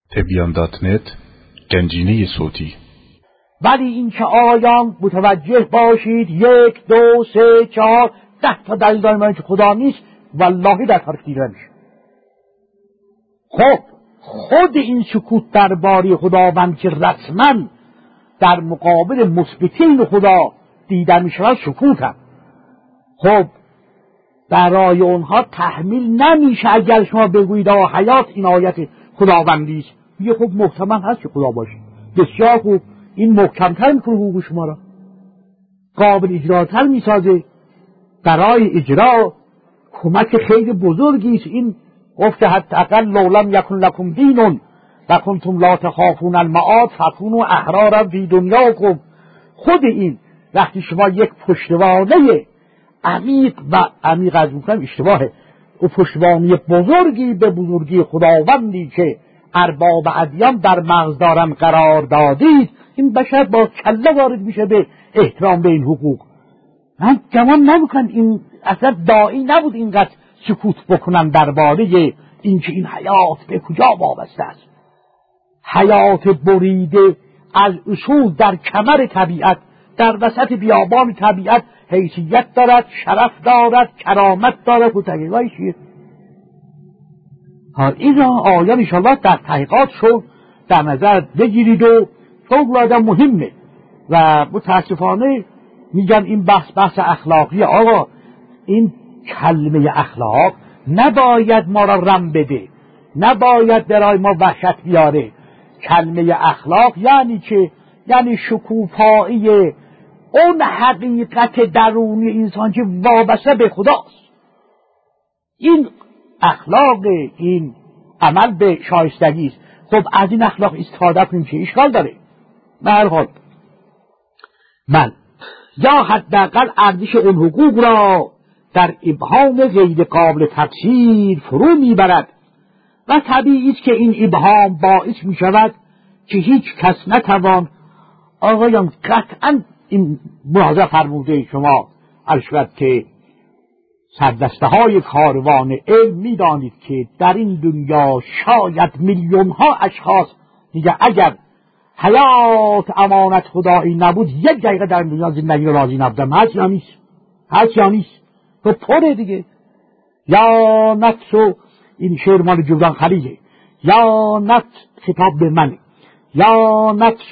تبیان.net گنجینه صوتی. ولی این که آیان متوجه باشید 1 2 3 4 10 تا دلیل داریم که خدا نیست، والله در کار دیده نمیشه. خب خود این سکوت درباره خداوند که رسما در مقابل مثبتین خدا دیده میشه سکوت هم، خب برای اونها تحمیل نمیشه اگر شما بگویید حیات این آیت خداوندی است. میگه خب محتمل هست که خدا باشه، بسیار خوب، این محکمتر میکنه حقوق شما را، قابل اجراتر میسازه، برای اجرا کمک خیلی بزرگی است. این گفته حداقل لولم یکن لکم دینون و کنتم لا تخافون المعاد فکونوا احرارا فی دنیاکم. خود این وقتی شما یک پشتوانه عمیق و عمیق از میکنم اشتباهه، و پشتوانه بزرگی به بزرگی خداوندی که ارباب ادیان در مغز دارن قرار دادید، این بشر با کله وارد میشه به احترام به این حقوق. من گمان نمیکنم این اصلا داعی نبود اینقدر سکوت بکنن درباره اینکه این حیات به کجا وابسته است. حیات بریده از اصول در کمر طبیعت، در وسط بیابان طبیعت حیثیت دارد، شرف دارد، کرامت دارد و تقییقای چیه؟ این را آیان انشاءالله در تحقیقات شد در نظر بگیرید و فوق‌العاده مهمه. و متاسفانه میگن این بحث اخلاقی. آقا این کلمه اخلاق نباید ما را رم بده، نباید برای ما وحشت بیاره. کلمه اخلاق یعنی چه؟ یعنی شکوفایی اون حقیقت درونی انسان که وابسته به خداست. این اخلاق، این عمل به شایستگی است. خب از این اخلاق استفاده کنیم چه اشکال داره؟ به هر حال من یا حداقل ارزش اون حقوق را در ابهام غیر قابل تفسیر فرو میبرد و طبیعی است که این ابهام باعث می شود که هیچ کس نتوان. آقایان قطعا این ملاحظه فرموده شما عرشبت که سردسته های کاروان علم می دانید که در این دنیا شاید میلیون ها اشخاص دیگه اگر حیات امانت خدایی نبود 1 دقیقه در این دنیا زندگی راضی نبودم. هست یا نیست؟ هست یا نیست؟ تو پره دیگه. یا نفس، این شعر مال جبران خلیله، یا نفس خطاب به منه، یا نفس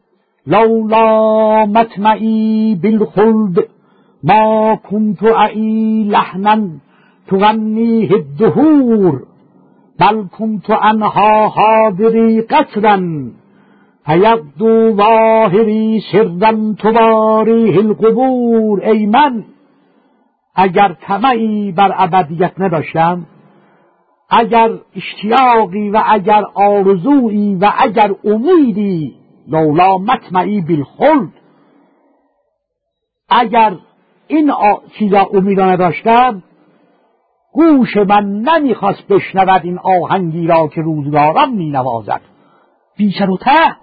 لولا مطمعی بالخلد ما کنت اعی لحنا تغنیه الدهور بل کنت انها حاضری قصرا فیبدو ظاهری سرا تواریه القبور. ای من اگر طمعی بر ابدیت نداشتم، اگر اشتیاقی و اگر آرزویی و اگر امیدی، لولا مطمعی بالخلد، اگر این چیزا امیدا نداشتم، گوش من نمیخواست بشنود این آهنگی را که روزگاران مینوازد بیشتر و ته.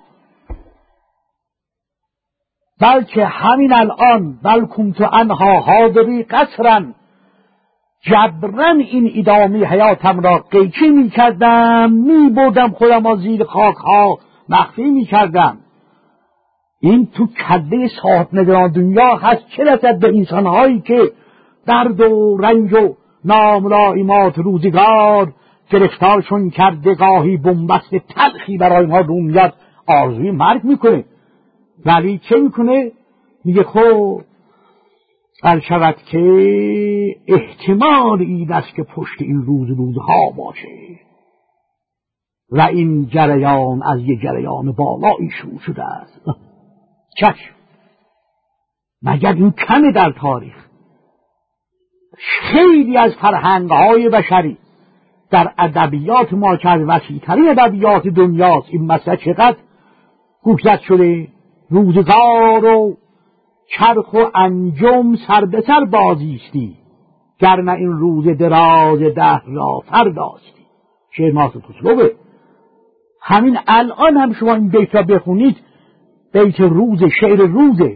بلکه همین الان بل کنت انها حاضری قصرا، جبرن این ادامه حیاتم را قیچی می کردم، می بردم خودم از زیر خاک ها مخفی می کردم. این تو کله صاحب ندران دنیا هست، چه رسد به انسان هایی که درد و رنج و ناملایمات روزگار گرفتارشون کرده، گاهی بنبست تلخی برای ما رو میاد، آرزوی مرگ میکنه. ولی چه میکنه؟ میگه خب قرار شود که احتمال این است که پشت این روزها باشه و این جریان از یه جریان بالایی شروع شده است. چشم، مگر این کمه در تاریخ؟ خیلی از فرهنگ‌های بشری در ادبیات ما که از وسیع‌ترین ادبیات دنیاست این مسئله چقدر گوشزد شده. روزگار و چرخ و انجم سر به سر بازیستی، گرنه این روز دراز دهر را فرداستی. شعر ناصر خسروه. همین الان هم شما این بیت را بخونید، بیت روز، شعر روزه.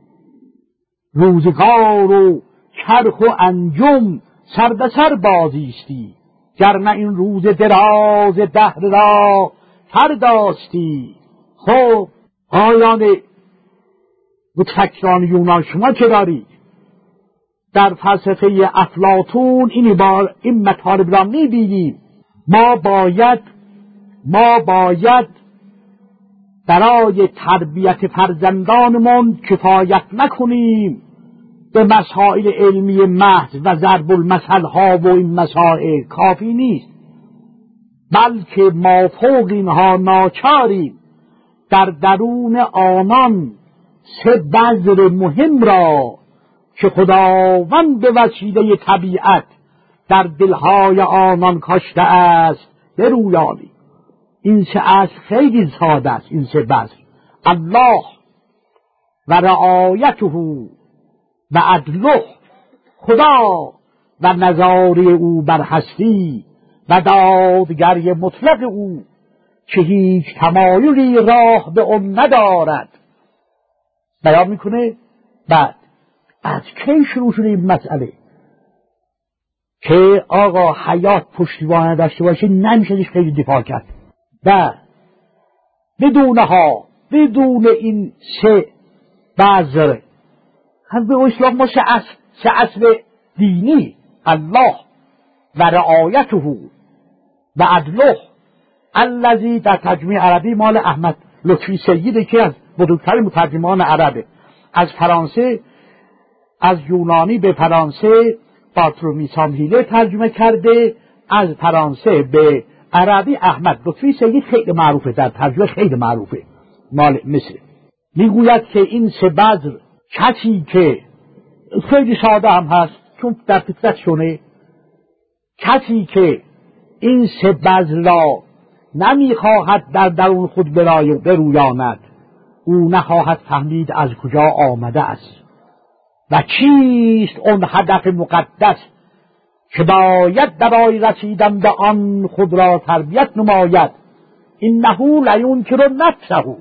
روزگار و چرخ و انجم سر به سر بازیستی، گرنه این روز دراز دهر را پرداشتی. خب آیان متفکران یونان شما چه دارید؟ در فلسفه افلاطون این مطالب را می‌بینیم. ما باید برای تربیت فرزندانمون کفایت نکنیم به مسائل علمی محض و ضرب المثل ها و این مسائل کافی نیست، بلکه ما فوق اینها ناچاریم در درون آنان سه بذر مهم را که خداوند به وسیله طبیعت در دلهای آنان کاشته است برویانیم. این سه اصل خیلی ساده است. این سه بذر: الله و رعایته و عدله، خدا و نظاره او بر هستی و دادگری مطلق او که هیچ تمایلی راه به اون ندارد. بیان میکنه. بعد از کی شروع شده این مسئله که آقا حیات پشتیبان داشته باشه؟ نمیشه خیلی دفاع کرد. و بدون این سه بذر هم به اسلام ما سه اصل دینی: الله و رعایته و عدله، الذی در ترجمه عربی مال احمد لطفی سیده که از بزرگترین مترجمان عربه. از یونانی به فرانسه بارتولومی سامهیله ترجمه کرده، از فرانسه به عربی احمد لطفی سید خیلی معروفه، در ترجمه خیلی معروفه مال مصر. میگوید که این سه بذر کسی که خیلی ساده هم هست چون در فطرت شونه، کسی که این سه بذر را نمیخواهد در درون خود برویاند، او نخواهد فهمید از کجا آمده است و چیست اون هدف مقدس که باید برای رسیدن به آن خود را تربیت نماید. انه لینکر نفسه.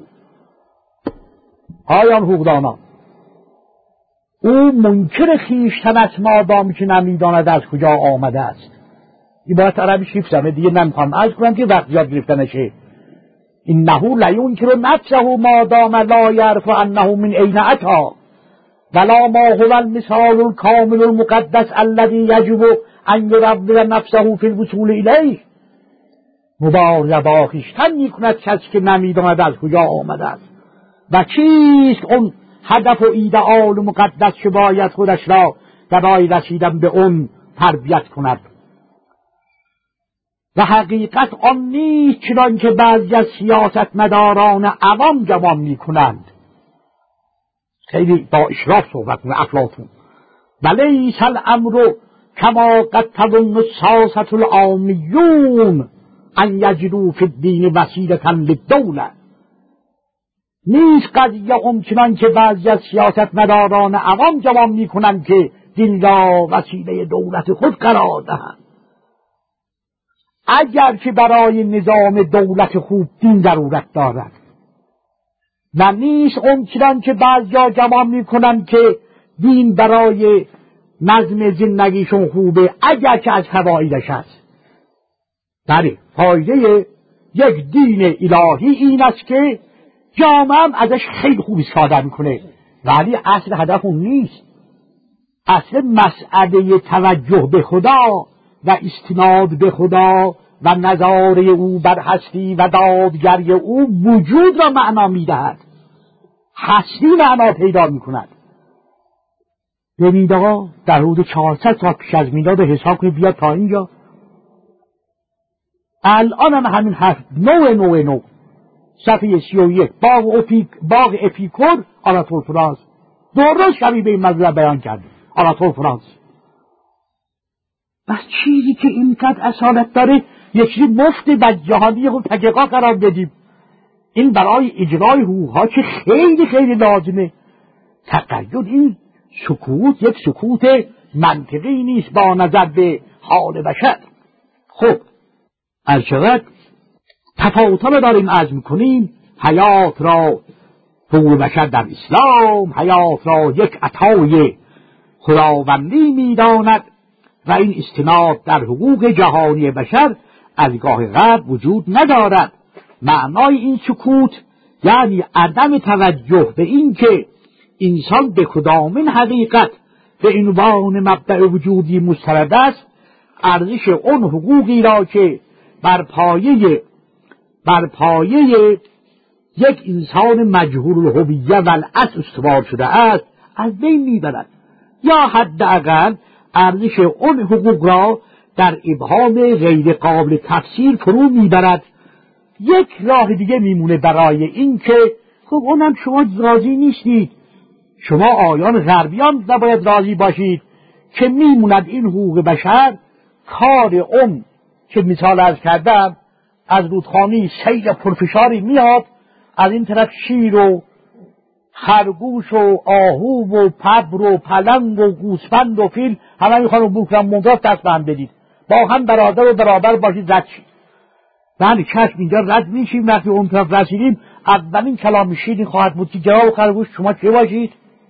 آیان حقوقدانان، او منکر خویشتن است مادامی که نمیداند از کجا آمده است. این باید عربی شیفتمه دیگه نمیخوام عرض کنم که وقت یاد گرفتنشه. انه لینکر نفسه مادام لا یعرف انه من این اتی ولا ما هو المثال الکامل المقدس الذي یجب ان یربی نفسه فی الوصول الیه. مبارزه با خویشتن میکند کسی که نمیداند از کجا آمده است و چیست اون هدف و ایدئال مقدس که باید خودش را برای رسیدن به اون تربیت کند. و حقیقت آن نیست چنان که بعضی از سیاستمداران عوام گمان میکنند. خیلی با اشراف صحبت میکنه افلاطون. ولیس الامر کما قد تظن الساسة العامیون ان یجدوا فی الدین وسیلة للدولة. نیست قضیه چنان که بعضی از سیاستمداران عوام گمان میکنند که دین را وسیله دولت خود قرار دهند، اگر که برای نظام دولت خوب دین ضرورت دارد. و نیست چنان که بعضیا گمان میکنند که دین برای نظم زندگیشون خوبه، اگر که از فوایدش است. بله، فایده یک دین الهی این است که جامعه هم ازش خیلی خوب استفاده میکنه، ولی اصل هدف اون نیست. اصل مسئله توجه به خدا و استناد به خدا و نظاره او بر هستی و دادگری او وجود را معنا میدهد، هستی معنا پیدا میکند. ببینید آقا در حدود 400 سال پیش از میلاد حساب کنید بیاد تا اینجا. الان هم همین حرف نو صفحه 31 باغ اپیکور آناتول فرانس درست شبیه به این موضوع بیان کرده. آناتول فرانس بس چیزی که اینقدر اصالت داره یک چیزی مفت جهانی خود تحقیقا قرار بدیم. این برای اجرای حقوقها که خیلی خیلی لازمه. تقید این سکوت یک سکوت منطقی نیست با نظر به حال بشر. خب از چقدر تفاوتا رو داریم عرض میکنیم. حیات را حقوق بشر در اسلام حیات را یک عطای خداوندی میداند و این استناد در حقوق جهانی بشر از گاه قبل وجود ندارد معنای این سکوت یعنی عدم توجه به این که انسان به کدامین حقیقت به عنوان مبدأ وجودی مستند است، ارزش اون حقوقی را که بر پایه یک انسان مجهول الهویه و الاصل استوار شده است از بین میبرد، یا حداقل ارزش اون حقوق را در ابهام غیر قابل تفسیر فرو میبرد. یک راه دیگه میمونه برای این که خب اونم شما راضی نیستید، شما آیان غربیان نباید راضی باشید که میموند این حقوق بشر کار اون که مثال عرض کردم از رودخانه سیل پرفشاری میاد، از این طرف شیر و خرگوش و آهو و پبر و پلنگ و گوسفند و فیل همه میخوان بکنن ممتاز دست به هم بدید، با هم برادر و برابر باشید، رد شید. بله چشم اینجا رد میشیم، وقتی اون طرف رسیدیم اولین کلام شیرین خواهد بود که جناب خرگوش شما چه باشید؟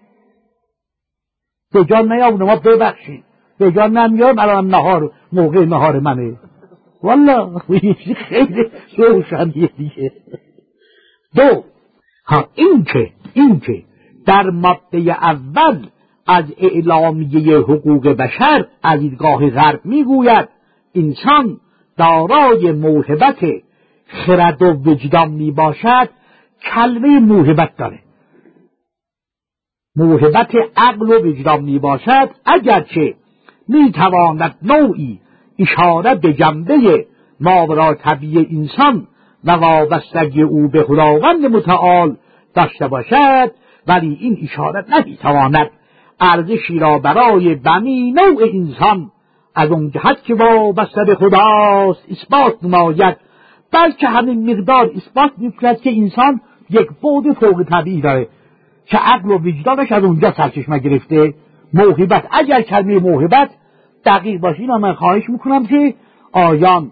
به جان نیام ما ببخشید، به جان نمیام الان موقع نهار منه. والله خیلی روشنیه دیگه. دو، این که در ماده اول از اعلامیه حقوق بشر از دیدگاه غرب میگوید انسان دارای موهبت خرد و وجدان میباشد، کلمه موهبت داره، موهبت عقل و وجدان میباشد، اگرچه میتواند نوعی اشاره به جنبه ماورا طبیعی انسان و وابستگی او به خداوند متعال داشته باشد، ولی این اشاره نمیتواند ارزشی را برای بنی نوع انسان از اون جهت که وابسته به خداست اثبات نماید، بلکه همین مقدار اثبات میکند که انسان یک بعد فوق طبیعی داره که عقل و وجدانش از اونجا سرچشمه گرفته. موهبت، اگر کلمه موهبت دقیق باشه، اینا من خواهش میکنم که آیان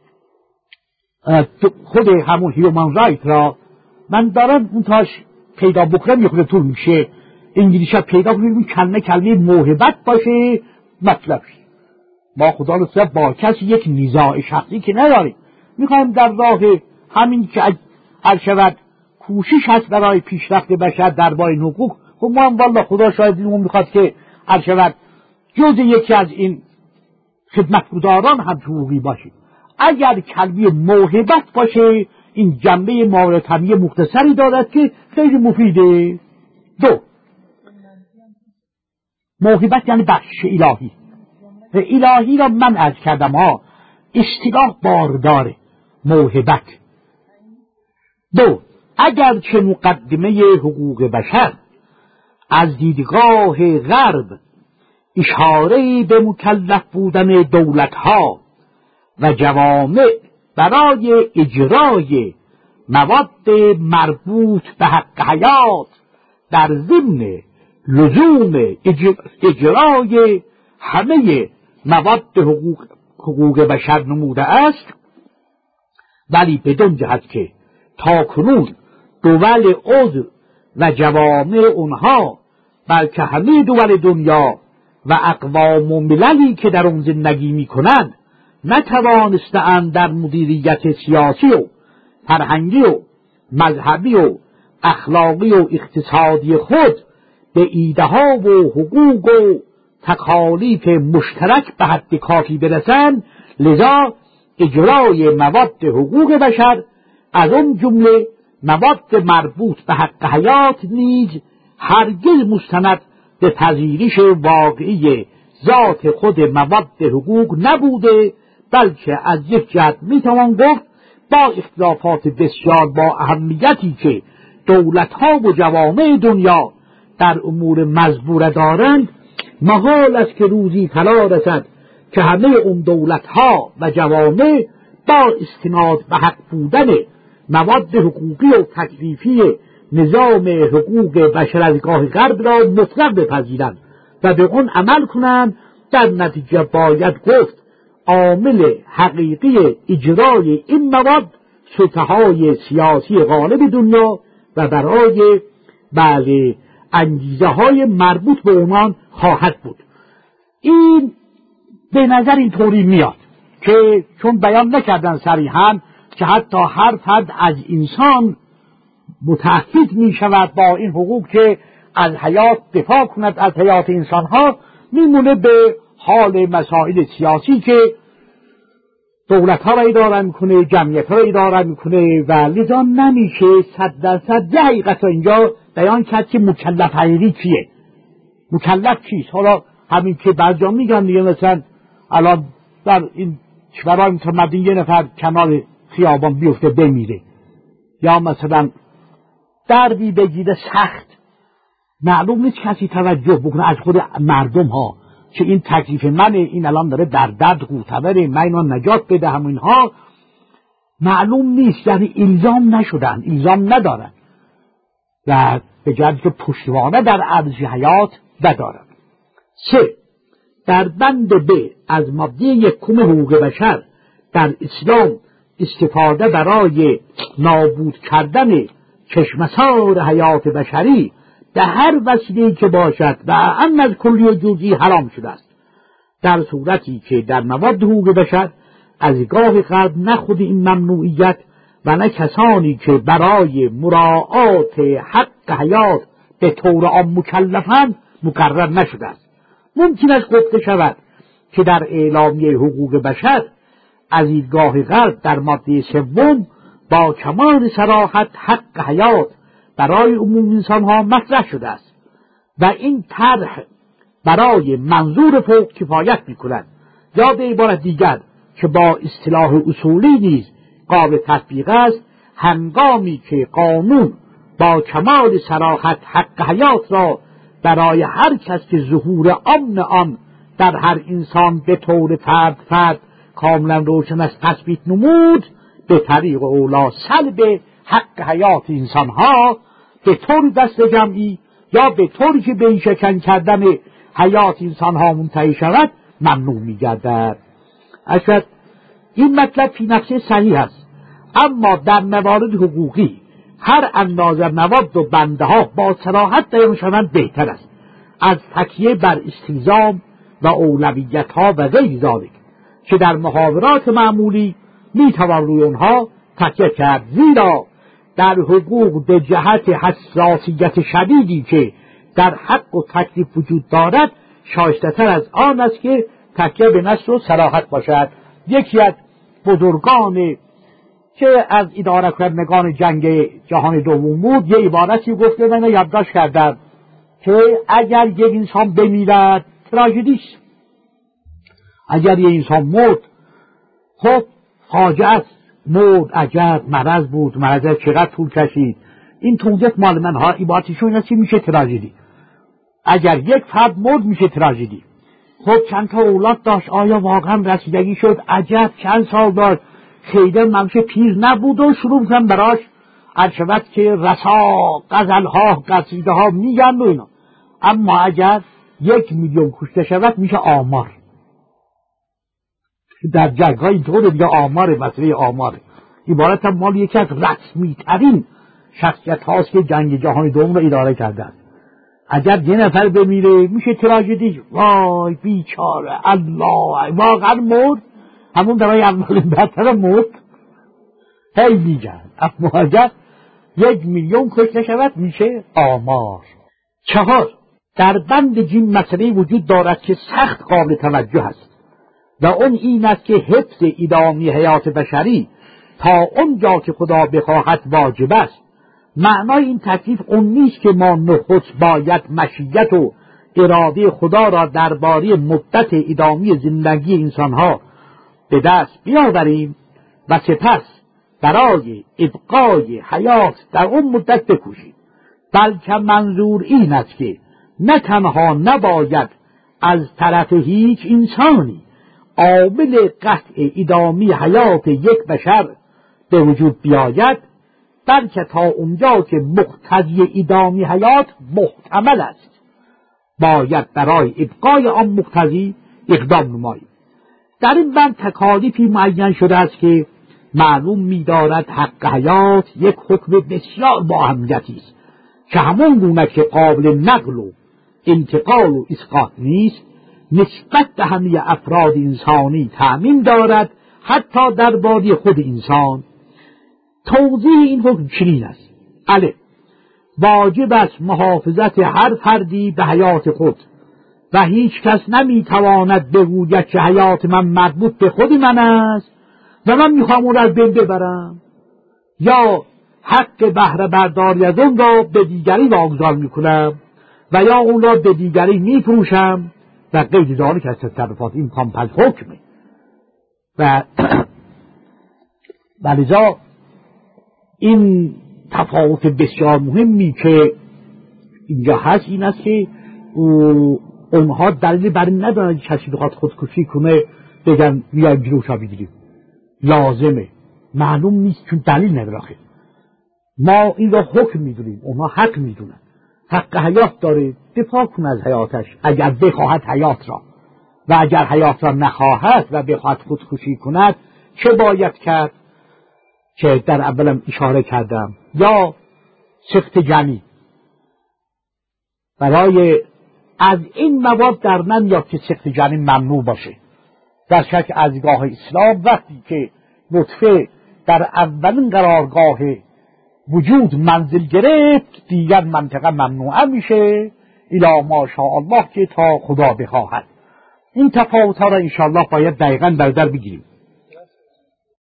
خود همون هیومن رایت را من دارم اون تاش پیدا بکنم، یه خود طول میشه انگلیسی پیدا کنیم کلمه موهبت باشه مطلب شد. ما خدا رو صرف با کسی یک نزاع شخصی که نداریم، میخوایم در راه همین که شود کوشش هست برای پیشرفت بشر در باب حقوق. خب ما هم والله خدا شاید اون میخواد که شود جز یکی از این خدمتگزاران هم حقوقی باشیم. اگر کلمه موهبت باشه این جنبه ماورایی مختصری دارد که خیلی مفیده. دو، موهبت یعنی بخش الهی. الهی را من عرض کردم ها، اصطلاح بارداره موهبت. دو، اگر چه مقدمه حقوق بشر از دیدگاه غرب اشاره به مکلف بودن دولتها و جوامع برای اجرای مواد مربوط به حق حیات در ضمن لزوم اجرای همه مواد حقوق بشر نموده است، ولی بدون جهت که تا کنون دول عضو و جوامع اونها بلکه همه دول دنیا و اقوام و مللی که در اون زندگی میکنند نتوانستند در مدیریت سیاسی و فرهنگی و مذهبی و اخلاقی و اقتصادی خود به ایده ها و حقوق و تکالیف مشترک به حد کافی برسند، لذا اجرای مواد حقوق بشر از اون جمله مواد مربوط به حق حیات نیز هرگز مستند به پذیرش واقعی ذات خود مواد حقوق نبوده، بلکه از یک جهت میتوان گفت با اختلافات بسیار با اهمیتی که دولت‌ها و جوامع دنیا در امور مزبوره دارند، محال است که روزی فرا رسد که همه اون دولت‌ها و جوامع با استناد به حق بودن مواد حقوقی و تکلیفی نظام حقوق بشر از گاه غرب را مطلق بپذیرند و به اون عمل کنند. در نتیجه باید گفت عامل حقیقی اجرای این مواد سلطه‌های سیاسی غالب دنیا و برای انگیزه های مربوط به اونان خواهد بود. این به نظر اینطوری میاد که چون بیان نکردن صریحاً که حتی هر فرد از انسان متعهد می شود با این حقوق که از حیات دفاع کند، از حیات انسان ها، میمونه به حال مسائل سیاسی که دولت ها را اداره میکنه، جمعیت ها را اداره میکنه و لذا نمیشه 100% حقیقت اینجا بیان کرد که مکلف حقیقی کیه، مکلف چیست. حالا همین که بعضیا میگن دیگه، مثلا الان در این کشورهای متمدن یه نفر کنار خیابان بیفته بمیره، یا مثلا دربی بگیره سخت، معلوم نیست کسی توجه بکنه از خود مردم ها که این تکلیف منه، این الان داره در درد قوتوره، من اینا نجات بده، همینها معلوم نیست، یعنی الزام نشدن، الزام ندارن و به جهتی که پشتوانه در عرض حیات ندارن. 3. در بند ب از ماده 1 حقوق بشر در اسلام استفاده برای نابود کردن چشمسار حیات بشری به هر وسیله‌ای که باشد و اعم از کلی و جزئی حرام شده است، در صورتی که در مواد حقوق بشر از گاه قبل نه خود این ممنوعیت و نه کسانی که برای مراعات حق حیات به طور عام مکلفند مقرر نشده است. ممکن است گفته شود که در اعلامیه حقوق بشر از دیدگاه غرب در ماده 3 با کمال صراحت حق حیات برای عموم انسان ها مطرح شده است و این طرح برای منظور فوق کفایت می‌کند، یا به عبارت دیگر که با اصطلاح اصولی نیز قابل تطبیق است، هنگامی که قانون با کمال صراحت حق حیات را برای هر کس که ظهور امن آن در هر انسان به طور فرد کاملا روشن است تثبیت نمود، به طریق اولا سلب حق حیات انسان ها به طور دست جمعی یا به طوری که به شکن کردن حیات انسان ها منتهی شود ممنوع می گردد. اشد این مطلب فی نفسه صحیح است، اما در موارد حقوقی هر اندازه مواد و بنده ها با صراحت بیان شوند بهتر است از تکیه بر استلزام و اولویت ها و غیر ذالک که در محاورات معمولی می توان روی اونها تکیه کرد، زیرا در حقوق به جهت حساسیت شدیدی که در حق و تکلیف وجود دارد شایسته‌تر از آن است که تکیه به نص و صراحت باشد. یکی از بزرگان که از اداره کنندگان جنگ جهان دوم بود یه عبارتی گفته، من یادداشت کردم که اگر یک انسان بمیرد تراژدی است، اگر یک انسان مرد خب فاجعه است، مرد عجب، مرض بود، مرض چقدر طول کشید، این توضیح مال من ها، عبارتشون اینه که میشه تراژدی. اگر یک فرد مرد میشه تراژدی. خب چند تا اولاد داشت، آیا واقعا رسیدگی شد؟ عجب چند سال داشت، خیلی ممشه پیر نبود و شروع کردن براش عرشبت که رسا غزلها قصیده ها میگن و اینا. اما اگر 1 میلیون کشته شود میشه آمار. در جنگ ها اینطور دیگه آماره، مسئله آماره. عبارت هم مال یکی از رسمی ترین شخصیت هاست که جنگ جهان دوم رو اداره کردن. اگر یه نفر بمیره میشه تراژدی، وای بیچاره الله واقعا مرد، همون برای اولین برتر مرد هی میگن. اما اگر 1 میلیون کشته شود میشه آمار. 4. در بند جیم مسئله وجود دارد که سخت قابل توجه است و اون این است که حفظ ادامی حیات بشری تا اونجا که خدا بخواهد واجب است. معنای این تکلیف اون نیست که ما نخست باید مشیت و اراده خدا را درباره مدت ادامی زندگی انسانها به دست بیاوریم و سپس برای ابقای حیات در اون مدت بکوشیم، بلکه منظور این است که نه تنها نباید از طرف هیچ انسانی عامل قطع ادامی حیات یک بشر به وجود بیاید، بلکه تا اونجا که مقتضی ادامی حیات محتمل است باید برای ابقای آن مقتضی اقدام نماییم. در این بند تکالیفی معین شده است که معلوم می‌دارد حق حیات یک حکم بسیار با اهمیتی است که همون گونه که قابل نقل و انتقال و اسقاط نیست، نسبت به همه افراد انسانی تأمین دارد، حتی در بادی خود انسان. توضیح این حکم چنین است: الف، واجب است محافظت هر فردی به حیات خود و هیچ کس نمیتواند بگوید که حیات من مربوط به خود من است و من میخوام اون را از بین ببرم، یا حق بهره برداری از اون را به دیگری واگذار میکنم و یا اون را به دیگری میفروشم و غیر ذالک از تصرفات. این کامپل حکمه و لذا این تفاوت بسیار مهمی که اینجا هست این است که اونها دلیل بر این ندارن کسی بخواد خودکشی کنه بگن بیا جلوشا بگیریم، لازمه، معلوم نیست چون دلیل نداره. ما این را حکم میدونیم، اونها حق میدونن. حق حیات داره، دفاع کنه از حیاتش اگر بخواهد حیات را، و اگر حیات را نخواهد و بخواهد خودکشی کند چه باید کرد که در اولم اشاره کردم، یا سخت جنی. برای از این مواد در نمیاد که سخت جنی ممنوع باشه. در شک از گاه اسلام وقتی که نطفه در اولین قرارگاه وجود منزل گرفت دیگر منطقه ممنوعه میشه الی ماشاءالله که تا خدا بخواهد. این تفاوت ها را انشاءالله باید دقیقاً در بگیریم.